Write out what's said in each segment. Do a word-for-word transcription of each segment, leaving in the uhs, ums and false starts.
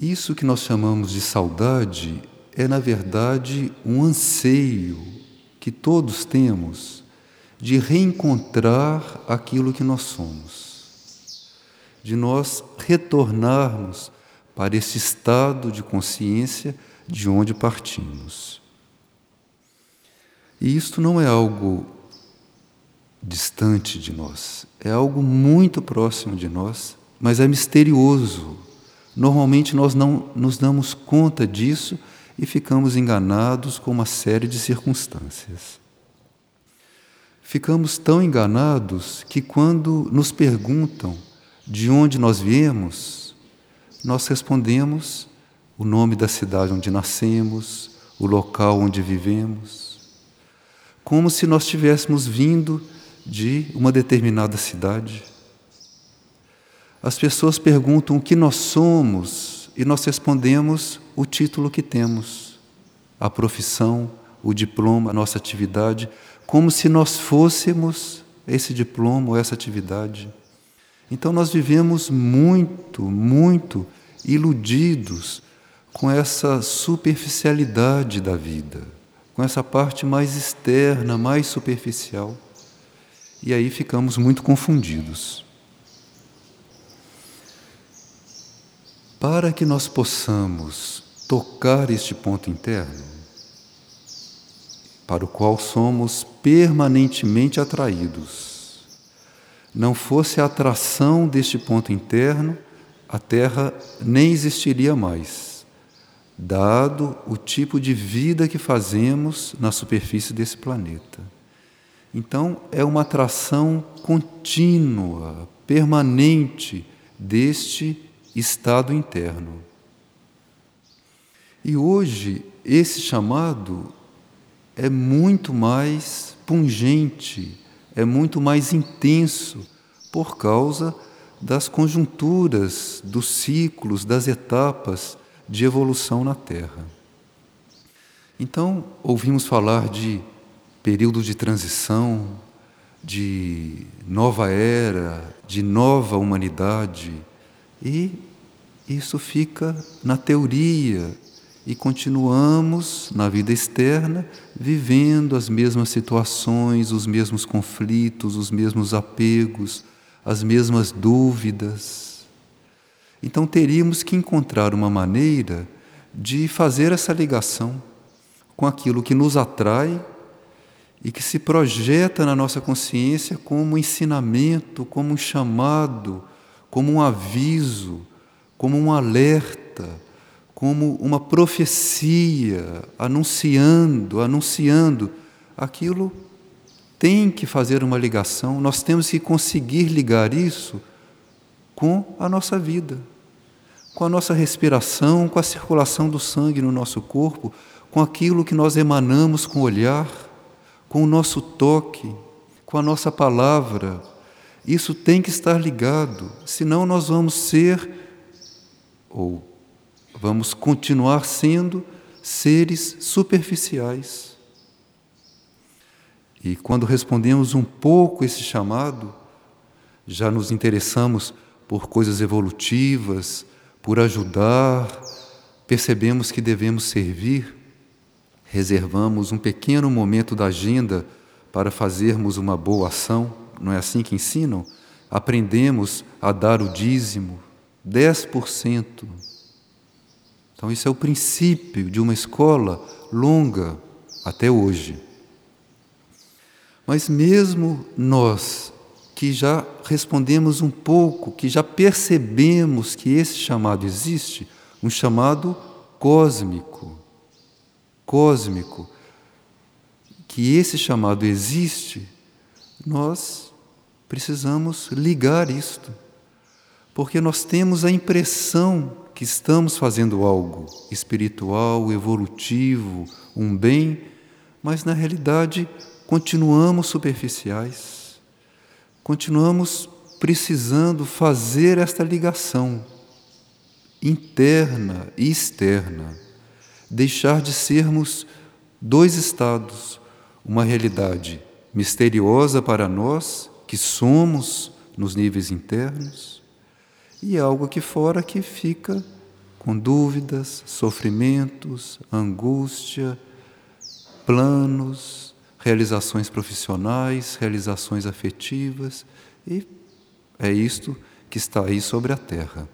Isso que nós chamamos de saudade é, na verdade, um anseio que todos temos de reencontrar aquilo que nós somos, de nós retornarmos para esse estado de consciência de onde partimos. E isto não é algo distante de nós, é algo muito próximo de nós, mas é misterioso. Normalmente nós não nos damos conta disso e ficamos enganados com uma série de circunstâncias. Ficamos tão enganados que quando nos perguntam de onde nós viemos, nós respondemos o nome da cidade onde nascemos, o local onde vivemos, como se nós tivéssemos vindo de uma determinada cidade. As pessoas perguntam o que nós somos e nós respondemos o título que temos, a profissão, o diploma, a nossa atividade, como se nós fôssemos esse diploma ou essa atividade. Então nós vivemos muito, muito iludidos com essa superficialidade da vida, com essa parte mais externa, mais superficial. E aí ficamos muito confundidos. Para que nós possamos tocar este ponto interno, para o qual somos permanentemente atraídos, não fosse a atração deste ponto interno, a Terra nem existiria mais, dado o tipo de vida que fazemos na superfície desse planeta. Então, é uma atração contínua, permanente deste estado interno. E hoje, esse chamado é muito mais pungente, é muito mais intenso, por causa das conjunturas, dos ciclos, das etapas de evolução na Terra. Então, ouvimos falar de período de transição, de nova era, de nova humanidade, e isso fica na teoria, e continuamos na vida externa vivendo as mesmas situações, os mesmos conflitos, os mesmos apegos, as mesmas dúvidas. Então teríamos que encontrar uma maneira de fazer essa ligação com aquilo que nos atrai e que se projeta na nossa consciência como um ensinamento, como um chamado, como um aviso, como um alerta, como uma profecia, anunciando, anunciando. Aquilo tem que fazer uma ligação, nós temos que conseguir ligar isso com a nossa vida, com a nossa respiração, com a circulação do sangue no nosso corpo, com aquilo que nós emanamos com o olhar, com o nosso toque, com a nossa palavra. Isso tem que estar ligado, senão nós vamos ser, ou vamos continuar sendo, seres superficiais. E quando respondemos um pouco esse chamado, já nos interessamos por coisas evolutivas, por ajudar, percebemos que devemos servir, reservamos um pequeno momento da agenda para fazermos uma boa ação. Não é assim que ensinam? Aprendemos a dar o dízimo, dez por cento. Então, isso é o princípio de uma escola longa até hoje. Mas mesmo nós, que já respondemos um pouco, que já percebemos que esse chamado existe, um chamado cósmico, cósmico, que esse chamado existe, nós precisamos ligar isto, porque nós temos a impressão que estamos fazendo algo espiritual, evolutivo, um bem, mas na realidade continuamos superficiais, continuamos precisando fazer esta ligação interna e externa, deixar de sermos dois estados, uma realidade misteriosa para nós, que somos nos níveis internos, e algo aqui fora que fica com dúvidas, sofrimentos, angústia, planos, realizações profissionais, realizações afetivas, e é isto que está aí sobre a terra.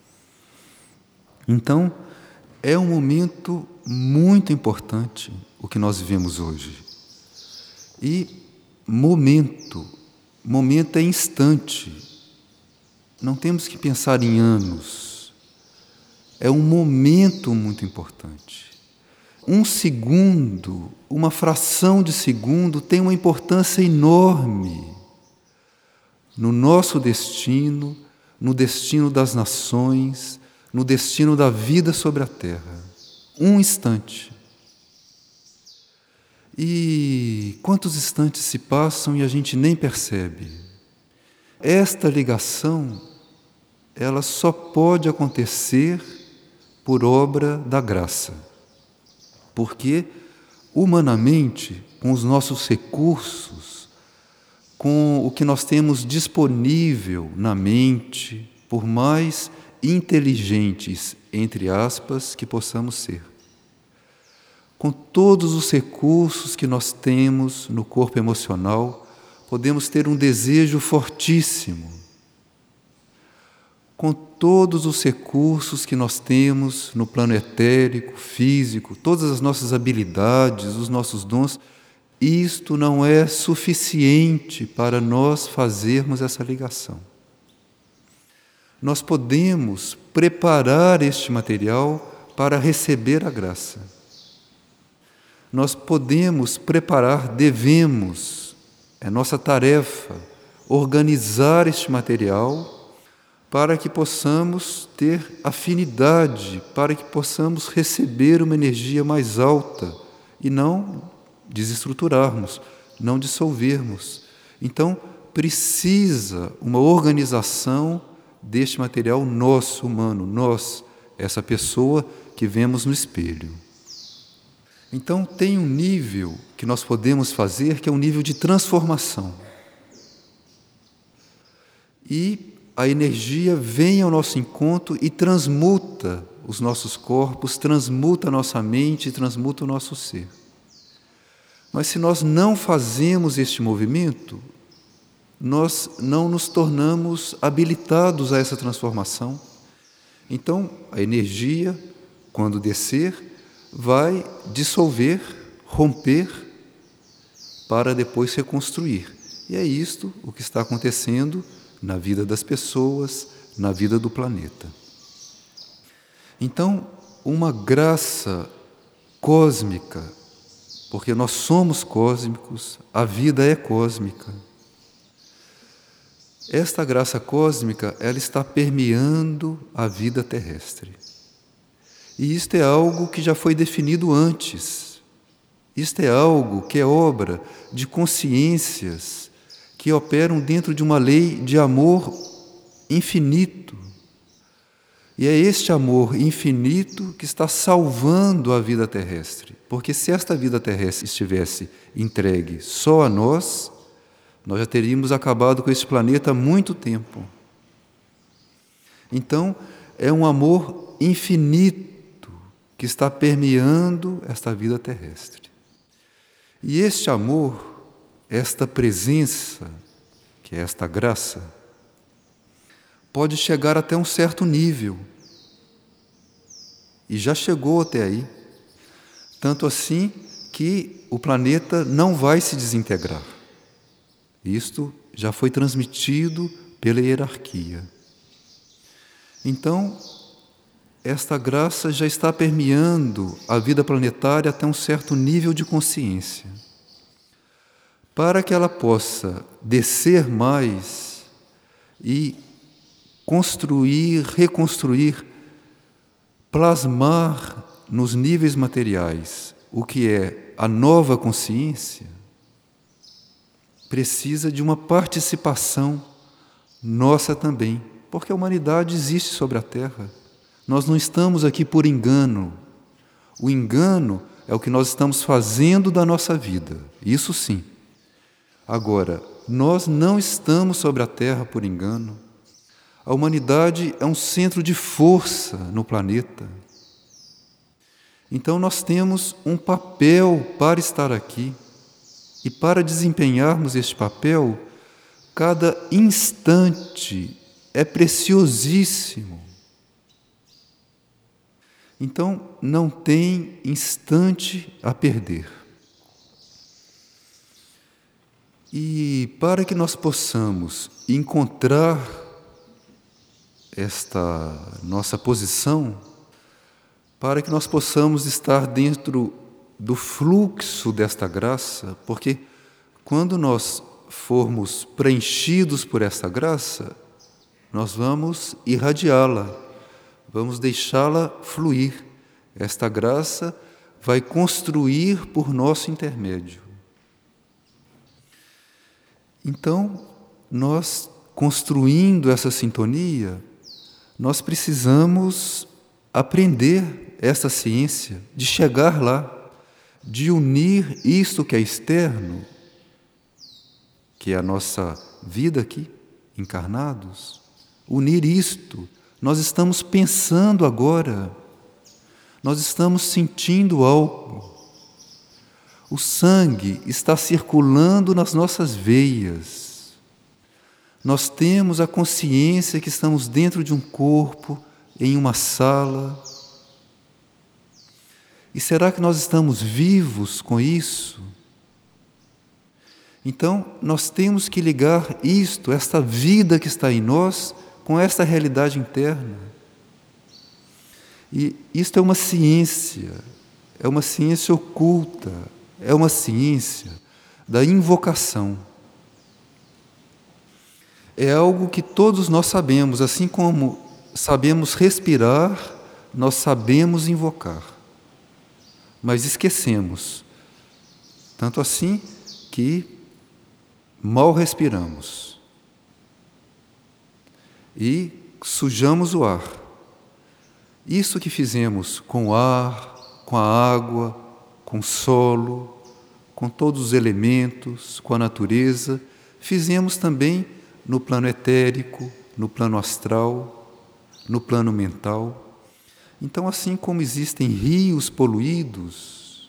Então, é um momento muito importante o que nós vivemos hoje. E momento, momento é instante. Não temos que pensar em anos. É um momento muito importante. Um segundo, uma fração de segundo tem uma importância enorme no nosso destino, no destino das nações, no destino da vida sobre a terra. Um instante. E quantos instantes se passam e a gente nem percebe? Esta ligação, ela só pode acontecer por obra da graça. Porque, humanamente, com os nossos recursos, com o que nós temos disponível na mente, por mais inteligentes, entre aspas, que possamos ser, com todos os recursos que nós temos no corpo emocional, podemos ter um desejo fortíssimo. Com todos os recursos que nós temos no plano etérico, físico, todas as nossas habilidades, os nossos dons, isto não é suficiente para nós fazermos essa ligação. Nós podemos preparar este material para receber a graça. Nós podemos preparar, devemos, é nossa tarefa, organizar este material para que possamos ter afinidade, para que possamos receber uma energia mais alta e não desestruturarmos, não dissolvermos. Então, precisa uma organização deste material nosso, humano, nós, essa pessoa que vemos no espelho. Então, tem um nível que nós podemos fazer, que é um nível de transformação. E a energia vem ao nosso encontro e transmuta os nossos corpos, transmuta a nossa mente, transmuta o nosso ser. Mas se nós não fazemos este movimento, nós não nos tornamos habilitados a essa transformação. Então, a energia, quando descer, vai dissolver, romper, para depois reconstruir. E é isto o que está acontecendo na vida das pessoas, na vida do planeta. Então, uma graça cósmica, porque nós somos cósmicos, a vida é cósmica. Esta graça cósmica, ela está permeando a vida terrestre. E isto é algo que já foi definido antes. Isto é algo que é obra de consciências que operam dentro de uma lei de amor infinito. E é este amor infinito que está salvando a vida terrestre. Porque se esta vida terrestre estivesse entregue só a nós, nós já teríamos acabado com este planeta há muito tempo. Então, é um amor infinito que está permeando esta vida terrestre. E este amor, esta presença, que é esta graça, pode chegar até um certo nível. E já chegou até aí. Tanto assim que o planeta não vai se desintegrar. Isto já foi transmitido pela hierarquia. Então, esta graça já está permeando a vida planetária até um certo nível de consciência. Para que ela possa descer mais e construir, reconstruir, plasmar nos níveis materiais o que é a nova consciência, precisa de uma participação nossa também, porque a humanidade existe sobre a Terra. Nós não estamos aqui por engano. O engano é o que nós estamos fazendo da nossa vida, isso sim. Agora, nós não estamos sobre a Terra por engano. A humanidade é um centro de força no planeta. Então nós temos um papel para estar aqui. E para desempenharmos este papel, cada instante é preciosíssimo. Então, não tem instante a perder. E para que nós possamos encontrar esta nossa posição, para que nós possamos estar dentro do fluxo desta graça, porque quando nós formos preenchidos por esta graça, nós vamos irradiá-la, vamos deixá-la fluir. Esta graça vai construir por nosso intermédio. Então, nós construindo essa sintonia, nós precisamos aprender essa ciência, de chegar lá, de unir isto que é externo, que é a nossa vida aqui, encarnados, unir isto. Nós estamos pensando agora, nós estamos sentindo algo. O sangue está circulando nas nossas veias. Nós temos a consciência que estamos dentro de um corpo, em uma sala. E será que nós estamos vivos com isso? Então, nós temos que ligar isto, esta vida que está em nós, com esta realidade interna. E isto é uma ciência, é uma ciência oculta, é uma ciência da invocação. É algo que todos nós sabemos, assim como sabemos respirar, nós sabemos invocar. Mas esquecemos, tanto assim que mal respiramos e sujamos o ar. Isso que fizemos com o ar, com a água, com o solo, com todos os elementos, com a natureza, fizemos também no plano etérico, no plano astral, no plano mental. Então, assim como existem rios poluídos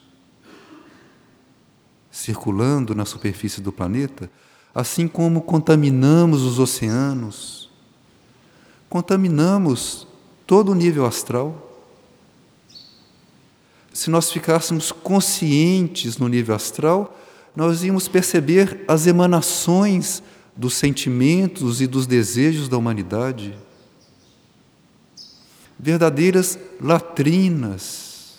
circulando na superfície do planeta, assim como contaminamos os oceanos, contaminamos todo o nível astral. Se nós ficássemos conscientes no nível astral, nós íamos perceber as emanações dos sentimentos e dos desejos da humanidade. Verdadeiras latrinas.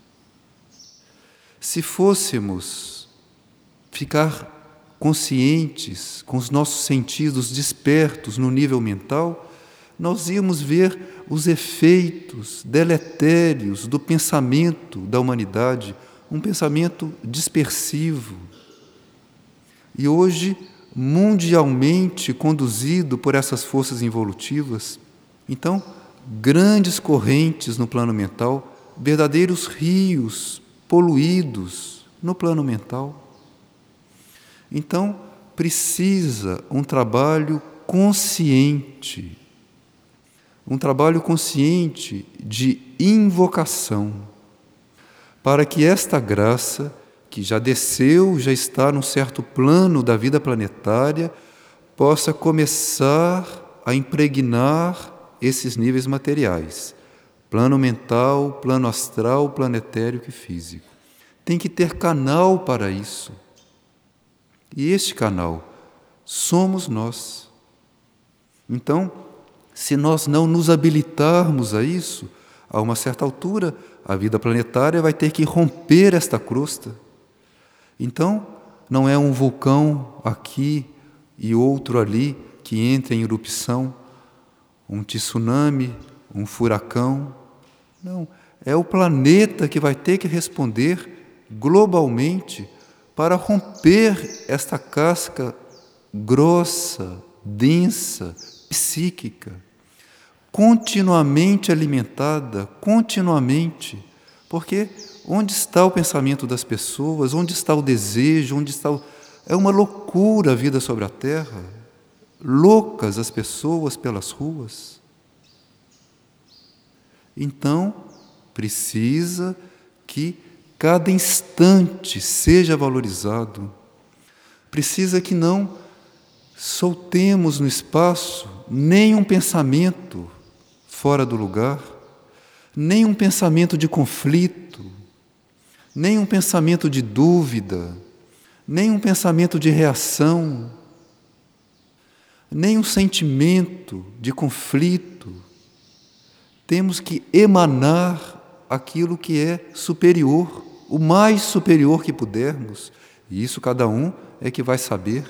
Se fôssemos ficar conscientes, com os nossos sentidos despertos no nível mental, nós íamos ver os efeitos deletérios do pensamento da humanidade, um pensamento dispersivo. E hoje, mundialmente conduzido por essas forças involutivas. Então, grandes correntes no plano mental, verdadeiros rios poluídos no plano mental. Então, precisa um trabalho consciente, um trabalho consciente de invocação, para que esta graça, que já desceu, já está num certo plano da vida planetária, possa começar a impregnar esses níveis materiais, plano mental, plano astral, planetérico e físico. Tem que ter canal para isso. E este canal somos nós. Então, se nós não nos habilitarmos a isso, a uma certa altura, a vida planetária vai ter que romper esta crosta. Então, não é um vulcão aqui e outro ali que entra em erupção, um tsunami, um furacão. Não, é o planeta que vai ter que responder globalmente para romper esta casca grossa, densa, psíquica, continuamente alimentada, continuamente, porque onde está o pensamento das pessoas, onde está o desejo, onde está o... É uma loucura a vida sobre a Terra, loucas as pessoas pelas ruas. Então, precisa que cada instante seja valorizado. Precisa que não soltemos no espaço nenhum pensamento fora do lugar, nenhum pensamento de conflito, nenhum pensamento de dúvida, nenhum pensamento de reação, nenhum sentimento de conflito. Temos que emanar aquilo que é superior, o mais superior que pudermos, e isso cada um é que vai saber.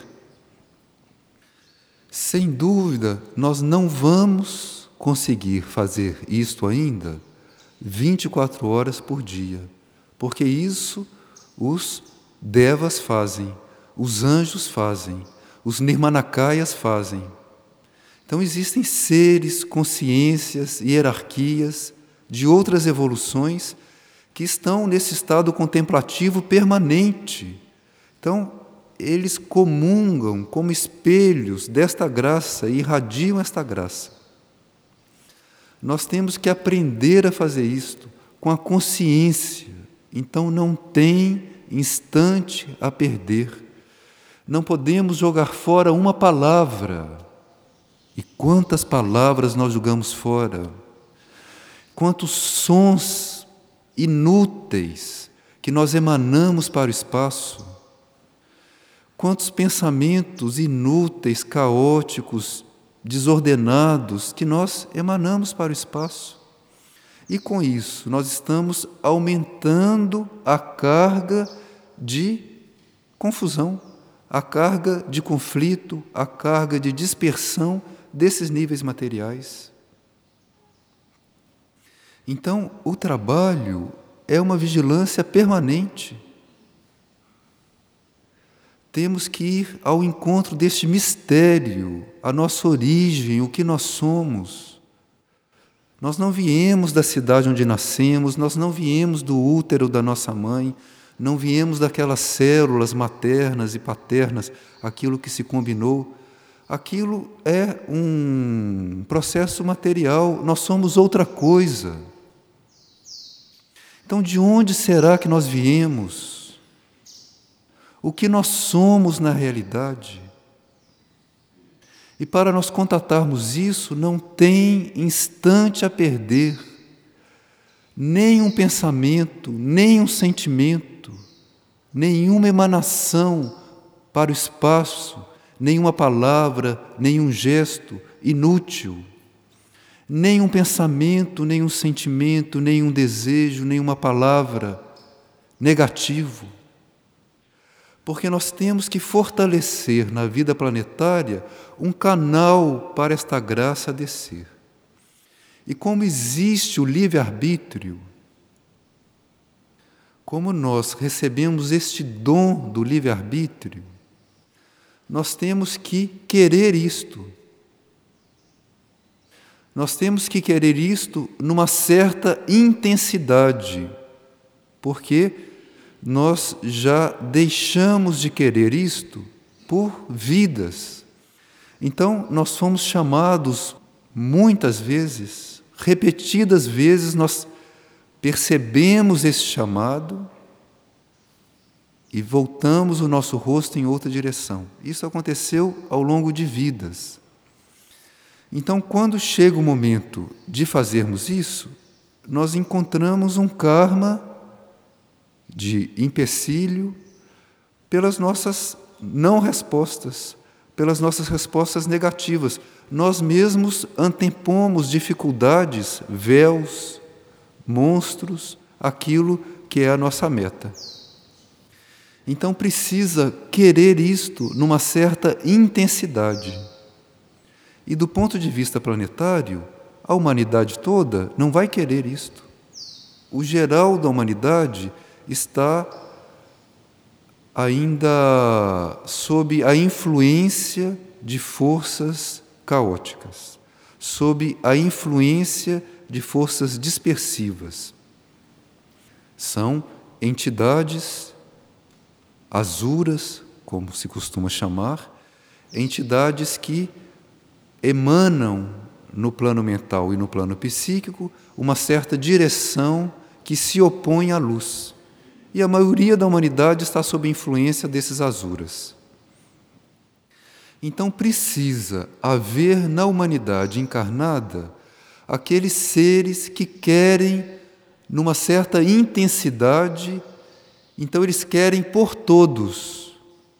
Sem dúvida, nós não vamos conseguir fazer isto ainda vinte e quatro horas por dia, porque isso os devas fazem, os anjos fazem, os nirmanakayas fazem. Então existem seres, consciências, hierarquias de outras evoluções que estão nesse estado contemplativo permanente. Então, eles comungam como espelhos desta graça e irradiam esta graça. Nós temos que aprender a fazer isto com a consciência. Então, não tem instante a perder. Não podemos jogar fora uma palavra. E quantas palavras nós jogamos fora? Quantos sons inúteis que nós emanamos para o espaço? Quantos pensamentos inúteis, caóticos, desordenados que nós emanamos para o espaço? E com isso, nós estamos aumentando a carga de confusão, a carga de conflito, a carga de dispersão desses níveis materiais. Então, o trabalho é uma vigilância permanente. Temos que ir ao encontro deste mistério, a nossa origem, o que nós somos. Nós não viemos da cidade onde nascemos, nós não viemos do útero da nossa mãe, não viemos daquelas células maternas e paternas, aquilo que se combinou. Aquilo é um processo material, nós somos outra coisa. Então, de onde será que nós viemos? O que nós somos na realidade? E para nós contatarmos isso, não tem instante a perder, nem um pensamento, nem um sentimento, nenhuma emanação para o espaço, nenhuma palavra, nenhum gesto inútil, nenhum pensamento, nenhum sentimento, nenhum desejo, nenhuma palavra negativo. Porque nós temos que fortalecer na vida planetária um canal para esta graça descer. E como existe o livre-arbítrio, como nós recebemos este dom do livre-arbítrio, nós temos que querer isto. Nós temos que querer isto numa certa intensidade, porque nós já deixamos de querer isto por vidas. Então, nós fomos chamados muitas vezes, repetidas vezes, nós percebemos esse chamado e voltamos o nosso rosto em outra direção. Isso aconteceu ao longo de vidas. Então, quando chega o momento de fazermos isso, nós encontramos um karma de empecilho pelas nossas não respostas, pelas nossas respostas negativas. Nós mesmos antepomos dificuldades, véus, monstros, aquilo que é a nossa meta. Então precisa querer isto numa certa intensidade. E do ponto de vista planetário, a humanidade toda não vai querer isto. O geral da humanidade está ainda sob a influência de forças caóticas, sob a influência de forças dispersivas. São entidades asuras, como se costuma chamar, entidades que emanam no plano mental e no plano psíquico uma certa direção que se opõe à luz. E a maioria da humanidade está sob influência desses asuras. Então precisa haver na humanidade encarnada aqueles seres que querem, numa certa intensidade, então eles querem por todos.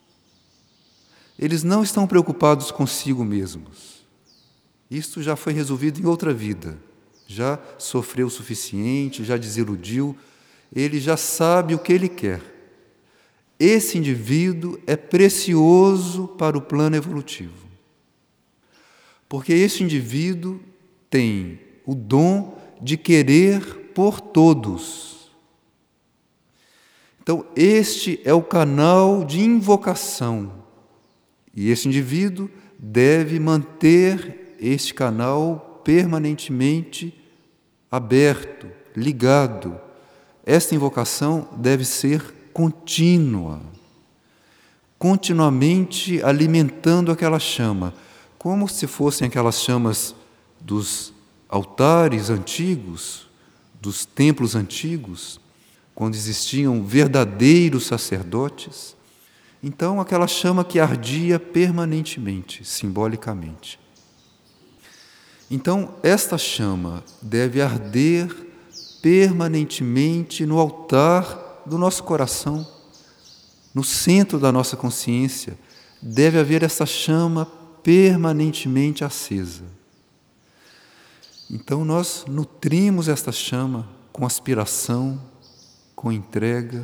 Eles não estão preocupados consigo mesmos. Isto já foi resolvido em outra vida. Já sofreu o suficiente, já desiludiu. Ele já sabe o que ele quer. Esse indivíduo é precioso para o plano evolutivo. Porque esse indivíduo tem o dom de querer por todos. Então, este é o canal de invocação. E esse indivíduo deve manter este canal permanentemente aberto, ligado. Esta invocação deve ser contínua, continuamente alimentando aquela chama, como se fossem aquelas chamas dos altares antigos, dos templos antigos, quando existiam verdadeiros sacerdotes. Então, aquela chama que ardia permanentemente, simbolicamente. Então, esta chama deve arder permanentemente no altar do nosso coração, no centro da nossa consciência. Deve haver essa chama permanentemente acesa. Então, nós nutrimos esta chama com aspiração, com entrega.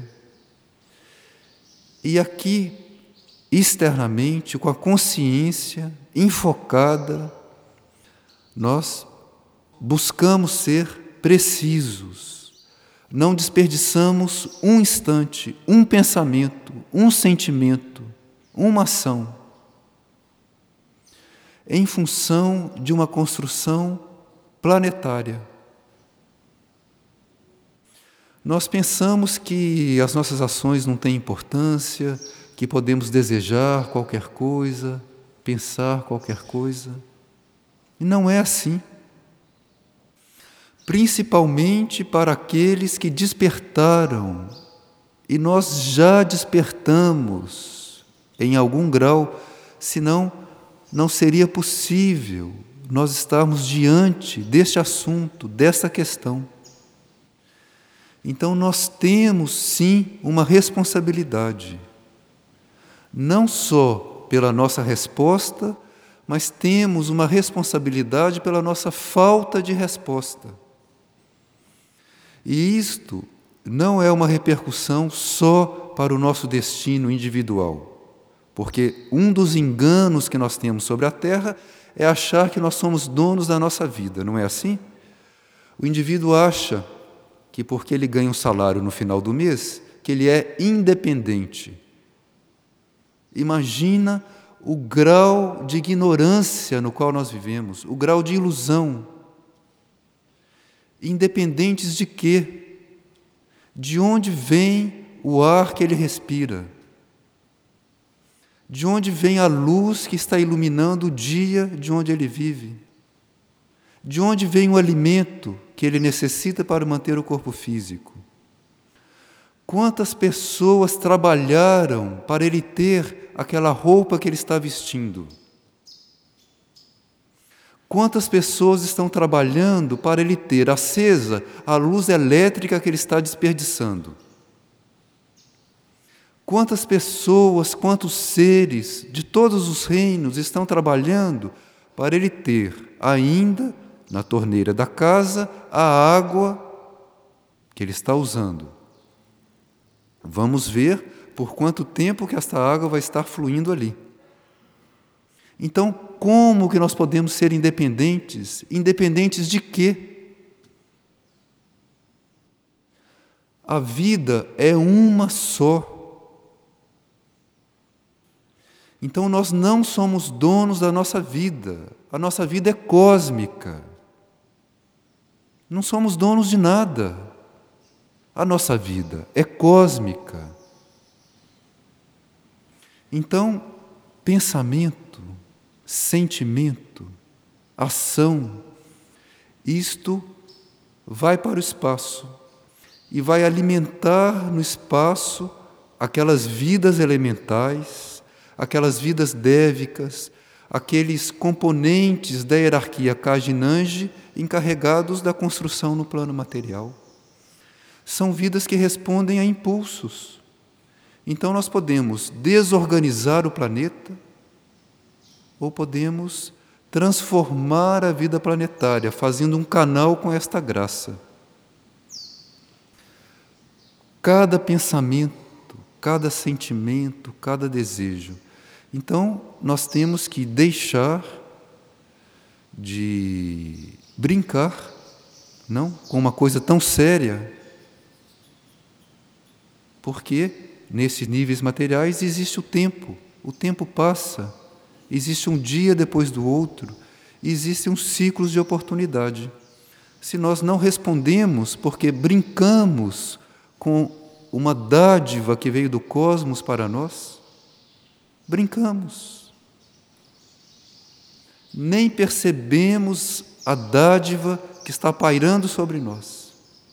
E aqui, externamente, com a consciência enfocada, nós buscamos ser precisos, não desperdiçamos um instante, um pensamento, um sentimento, uma ação, em função de uma construção planetária. Nós pensamos que as nossas ações não têm importância, que podemos desejar qualquer coisa, pensar qualquer coisa. E não é assim. Principalmente para aqueles que despertaram, e nós já despertamos em algum grau, senão não seria possível nós estarmos diante deste assunto, desta questão. Então nós temos sim uma responsabilidade, não só pela nossa resposta, mas temos uma responsabilidade pela nossa falta de resposta. E isto não é uma repercussão só para o nosso destino individual, porque um dos enganos que nós temos sobre a Terra é achar que nós somos donos da nossa vida, não é assim? O indivíduo acha que porque ele ganha um salário no final do mês, que ele é independente. Imagina o grau de ignorância no qual nós vivemos, o grau de ilusão. Independentes de quê? De onde vem o ar que ele respira? De onde vem a luz que está iluminando o dia de onde ele vive? De onde vem o alimento que ele necessita para manter o corpo físico? Quantas pessoas trabalharam para ele ter aquela roupa que ele está vestindo? Quantas pessoas estão trabalhando para ele ter acesa a luz elétrica que ele está desperdiçando? Quantas pessoas, quantos seres de todos os reinos estão trabalhando para ele ter ainda na torneira da casa a água que ele está usando? Vamos ver por quanto tempo que esta água vai estar fluindo ali. Então, como que nós podemos ser independentes? Independentes de quê? A vida é uma só. Então, nós não somos donos da nossa vida. A nossa vida é cósmica. Não somos donos de nada. A nossa vida é cósmica. Então, pensamento, sentimento, ação, isto vai para o espaço e vai alimentar no espaço aquelas vidas elementais, aquelas vidas dévicas, aqueles componentes da hierarquia Kajinanji encarregados da construção no plano material. São vidas que respondem a impulsos. Então nós podemos desorganizar o planeta ou podemos transformar a vida planetária, fazendo um canal com esta graça. Cada pensamento, cada sentimento, cada desejo. Então, nós temos que deixar de brincar, não, com uma coisa tão séria, porque nesses níveis materiais existe o tempo, o tempo passa, existe um dia depois do outro, existem uns ciclos de oportunidade. Se nós não respondemos porque brincamos com uma dádiva que veio do cosmos para nós, brincamos. Nem percebemos a dádiva que está pairando sobre nós.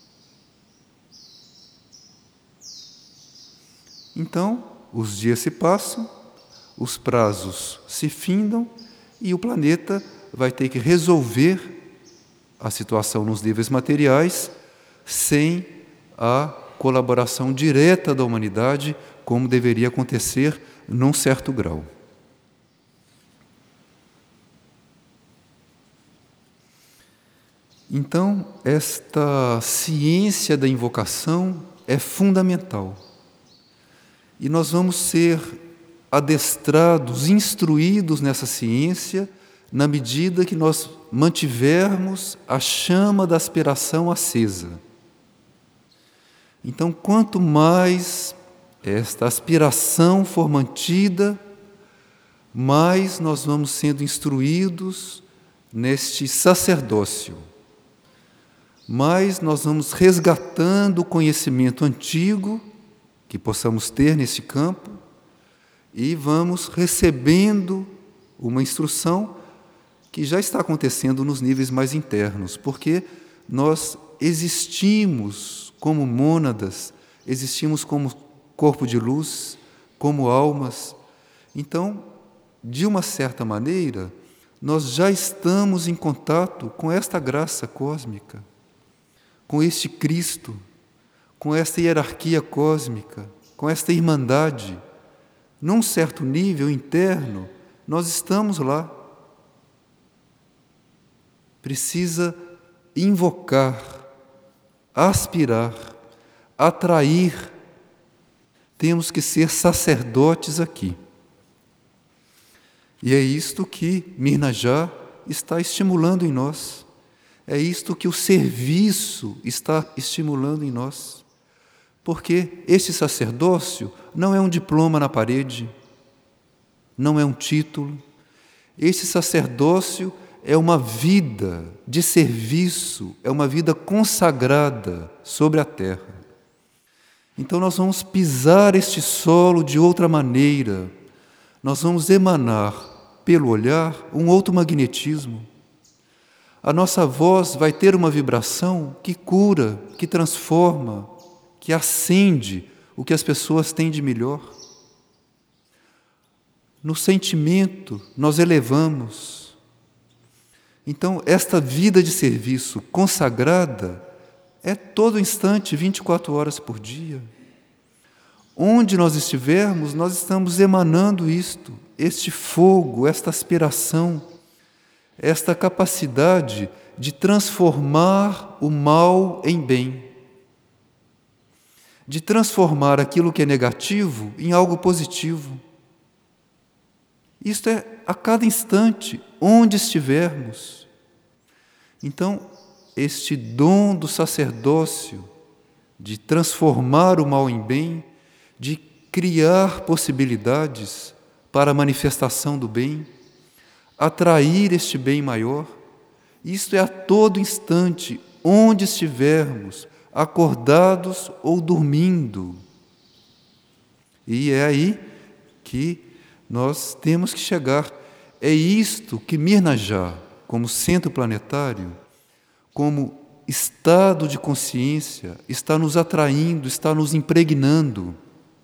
Então, os dias se passam, os prazos se findam e o planeta vai ter que resolver a situação nos níveis materiais sem a colaboração direta da humanidade, como deveria acontecer num certo grau. Então, esta ciência da invocação é fundamental. E nós vamos ser adestrados, instruídos nessa ciência, na medida que nós mantivermos a chama da aspiração acesa. Então, quanto mais esta aspiração for mantida, mais nós vamos sendo instruídos neste sacerdócio, mais nós vamos resgatando o conhecimento antigo que possamos ter nesse campo e vamos recebendo uma instrução que já está acontecendo nos níveis mais internos, porque nós existimos como mônadas, existimos como corpo de luz, como almas. Então, de uma certa maneira, nós já estamos em contato com esta graça cósmica, com este Cristo, com esta hierarquia cósmica, com esta irmandade. Num certo nível interno, nós estamos lá. Precisa invocar, aspirar, atrair. Temos que ser sacerdotes aqui. E é isto que Mirnajá está estimulando em nós. É isto que o serviço está estimulando em nós. Porque esse sacerdócio não é um diploma na parede, não é um título. Esse sacerdócio é uma vida de serviço, é uma vida consagrada sobre a terra. Então nós vamos pisar este solo de outra maneira, nós vamos emanar pelo olhar um outro magnetismo. A nossa voz vai ter uma vibração que cura, que transforma, que acende o que as pessoas têm de melhor. No sentimento, nós elevamos. Então, esta vida de serviço consagrada é todo instante, vinte e quatro horas por dia. Onde nós estivermos, nós estamos emanando isto, este fogo, esta aspiração, esta capacidade de transformar o mal em bem, de transformar aquilo que é negativo em algo positivo. Isto é a cada instante, onde estivermos. Então, este dom do sacerdócio, de transformar o mal em bem, de criar possibilidades para a manifestação do bem, atrair este bem maior, isto é a todo instante, onde estivermos, acordados ou dormindo. E é aí que nós temos que chegar. É isto que Mirnajá, como centro planetário, como estado de consciência, está nos atraindo, está nos impregnando.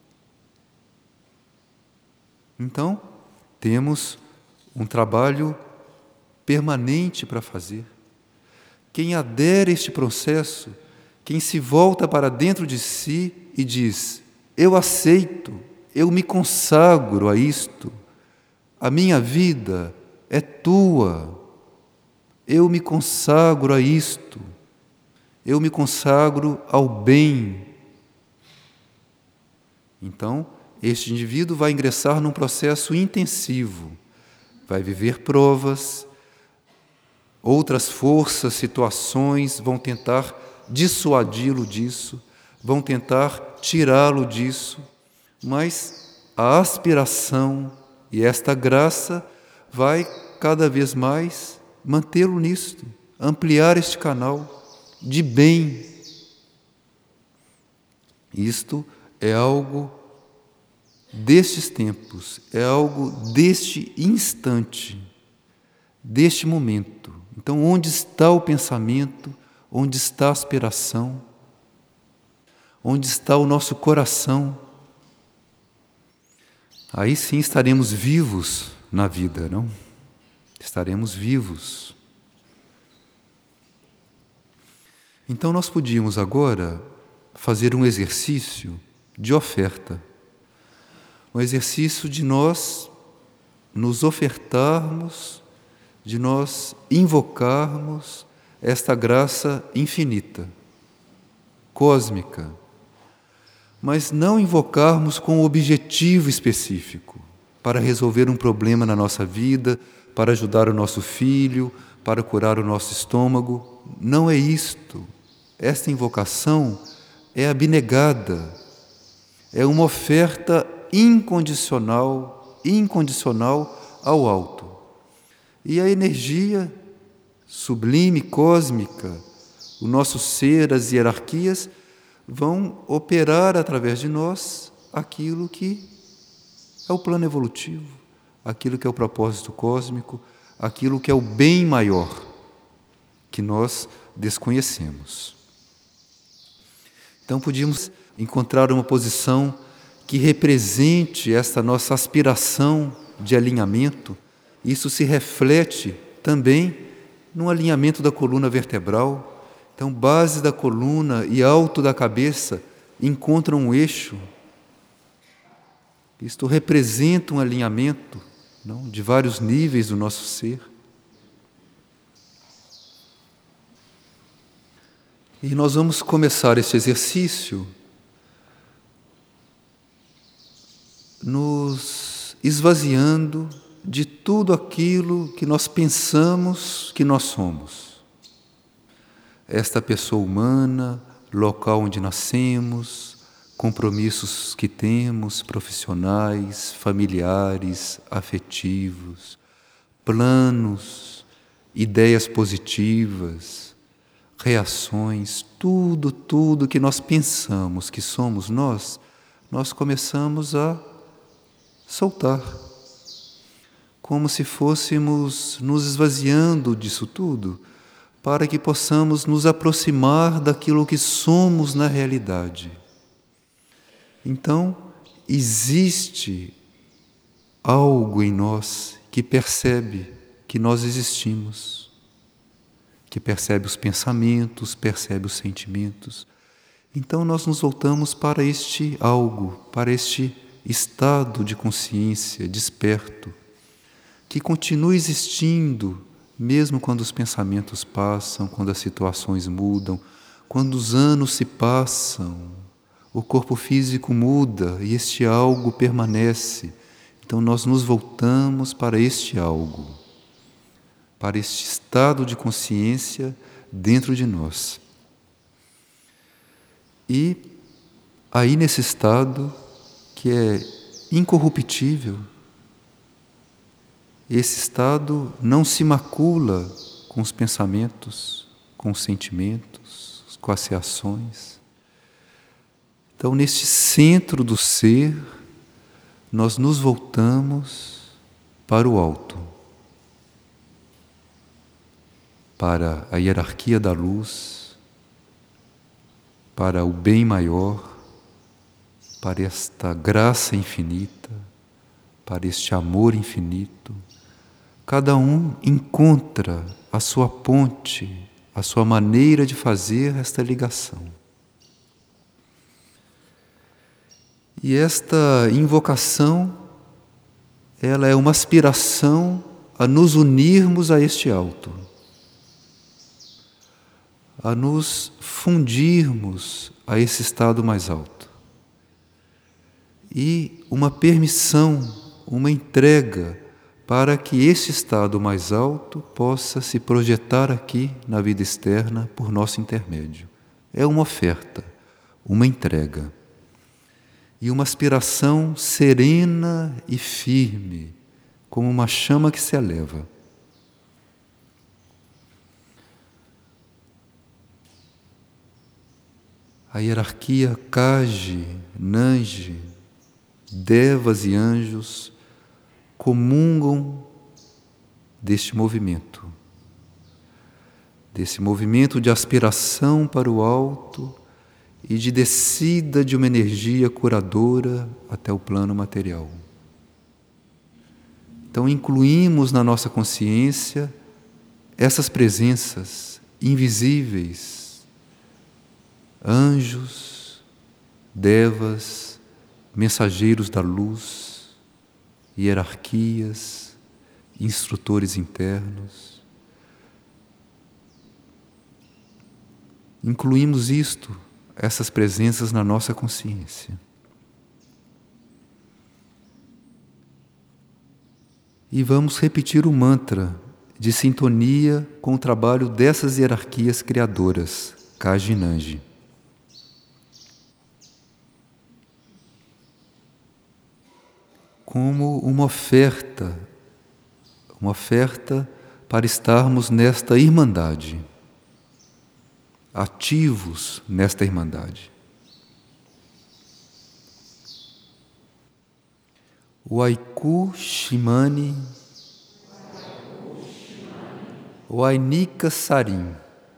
Então, temos um trabalho permanente para fazer. Quem adere a este processo, quem se volta para dentro de si e diz: eu aceito, eu me consagro a isto, a minha vida é tua, eu me consagro a isto, eu me consagro ao bem. Então, este indivíduo vai ingressar num processo intensivo, vai viver provas, outras forças, situações vão tentar dissuadi-lo disso, vão tentar tirá-lo disso, mas a aspiração e esta graça vai cada vez mais mantê-lo nisto, ampliar este canal de bem. Isto é algo destes tempos, é algo deste instante, deste momento. Então, onde está o pensamento? Onde está a aspiração? Onde está o nosso coração? Aí sim estaremos vivos na vida, não? Estaremos vivos. Então nós podíamos agora fazer um exercício de oferta. Um exercício de nós nos ofertarmos, de nós invocarmos esta graça infinita, cósmica, mas não invocarmos com um objetivo específico, para resolver um problema na nossa vida, para ajudar o nosso filho, para curar o nosso estômago. Não é isto. Esta invocação é abnegada, é uma oferta incondicional, incondicional ao alto. E a energia sublime, cósmica, o nosso ser, as hierarquias, vão operar através de nós aquilo que é o plano evolutivo, aquilo que é o propósito cósmico, aquilo que é o bem maior que nós desconhecemos. Então podíamos encontrar uma posição que represente esta nossa aspiração de alinhamento. Isso se reflete também no alinhamento da coluna vertebral. Então, base da coluna e alto da cabeça encontram um eixo. Isto representa um alinhamento, não, de vários níveis do nosso ser. E nós vamos começar este exercício nos esvaziando de tudo aquilo que nós pensamos que nós somos. Esta pessoa humana, local onde nascemos, compromissos que temos, profissionais, familiares, afetivos, planos, ideias positivas, reações, tudo, tudo que nós pensamos que somos nós, nós começamos a soltar, como se fôssemos nos esvaziando disso tudo, para que possamos nos aproximar daquilo que somos na realidade. Então, existe algo em nós que percebe que nós existimos, que percebe os pensamentos, percebe os sentimentos. Então, nós nos voltamos para este algo, para este estado de consciência desperto, que continua existindo, mesmo quando os pensamentos passam, quando as situações mudam, quando os anos se passam, o corpo físico muda e este algo permanece. Então nós nos voltamos para este algo, para este estado de consciência dentro de nós. E aí nesse estado que é incorruptível, esse estado não se macula com os pensamentos, com os sentimentos, com as reações. Então, neste centro do ser, nós nos voltamos para o alto. para a hierarquia da luz, para o bem maior, para esta graça infinita, para este amor infinito. Cada um encontra a sua ponte, a sua maneira de fazer esta ligação. E esta invocação, ela é uma aspiração a nos unirmos a este alto, a nos fundirmos a esse estado mais alto. E uma permissão, uma entrega para que esse estado mais alto possa se projetar aqui na vida externa por nosso intermédio. É uma oferta, uma entrega. E uma aspiração serena e firme, como uma chama que se eleva. A hierarquia Kaji, Nanji, devas e anjos comungam deste movimento, desse movimento de aspiração para o alto e de descida de uma energia curadora até o plano material. Então, incluímos na nossa consciência essas presenças invisíveis, anjos, devas, mensageiros da luz, hierarquias, instrutores internos. Incluímos isto, essas presenças na nossa consciência. E vamos repetir o mantra de sintonia com o trabalho dessas hierarquias criadoras, Kaji e Nanji. Como uma oferta, uma oferta para estarmos nesta irmandade, ativos nesta irmandade. Waiku Shimani, Wainika Sarin,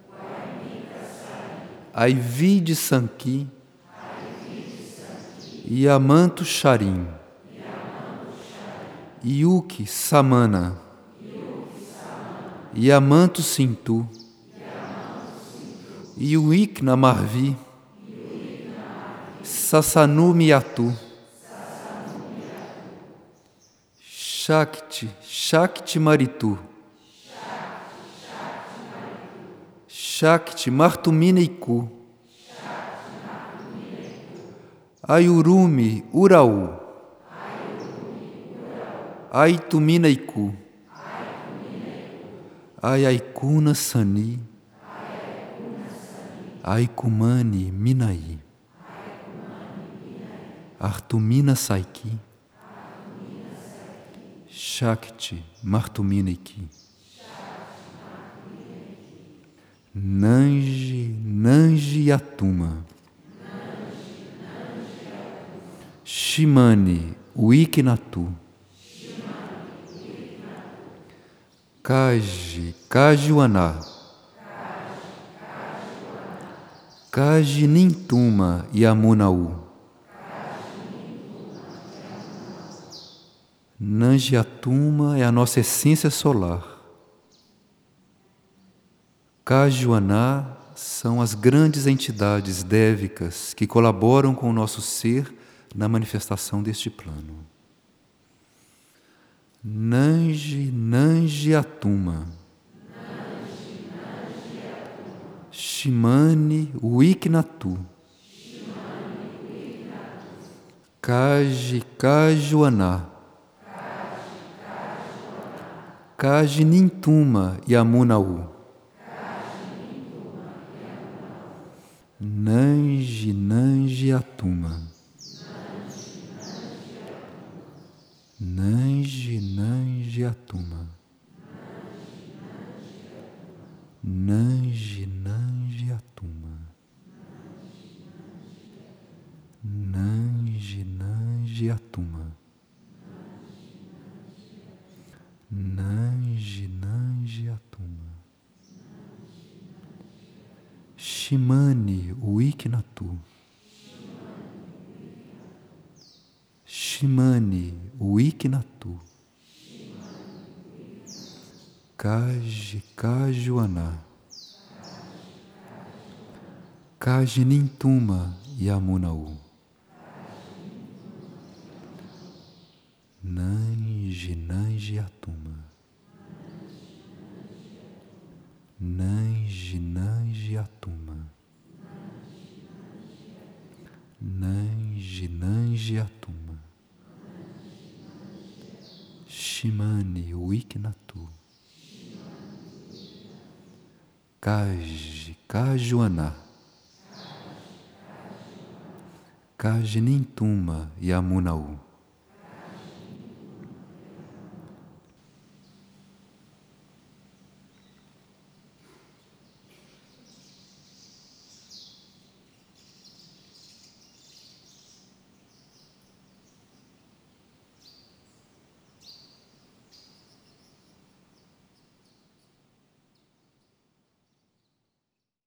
Aivide Sanki, Yamanto Charim, Yuki Samana, Yamanto Sintu, Yuikna Marvi, Sasanu Miatu, Shakti, Shakti Maritu, Shakti Martumineiku, Ayurumi Uraú, Aituminaiku, Ayaikuna Sani, Aikumani Minai, Artumina Saiki, Shakti Martuminiki, Nanji Nanji Yatuma, Shimani Wiknatu, Kaji Kajuaná, Kaji Nintuma Yamunaú, Nanjiatuma é a nossa essência solar. Kajuaná são as grandes entidades dévicas que colaboram com o nosso ser na manifestação deste plano. Nanji Nanjiatuma, Shimani Wiknatu, Kaji Kajuaná, Kaji Nintuma Yamunaú, Nanji Nanjiatuma, Nanji Nanjiatuma, Nanji Nanjiatuma, Nanji Nanjiatuma, Nanji Nanjiatuma, Shimani Uiknatu. Shimani Uiknatu. Kaji Kajuana. Kaji Nintuma Yamunau. Nanji Nanji Atuma. Nanji Nanji Atuma. Nanji Nanji Atuma. Shimani Uiknatu. Kaji Kajuana. Kaji Nintuma Yamunau.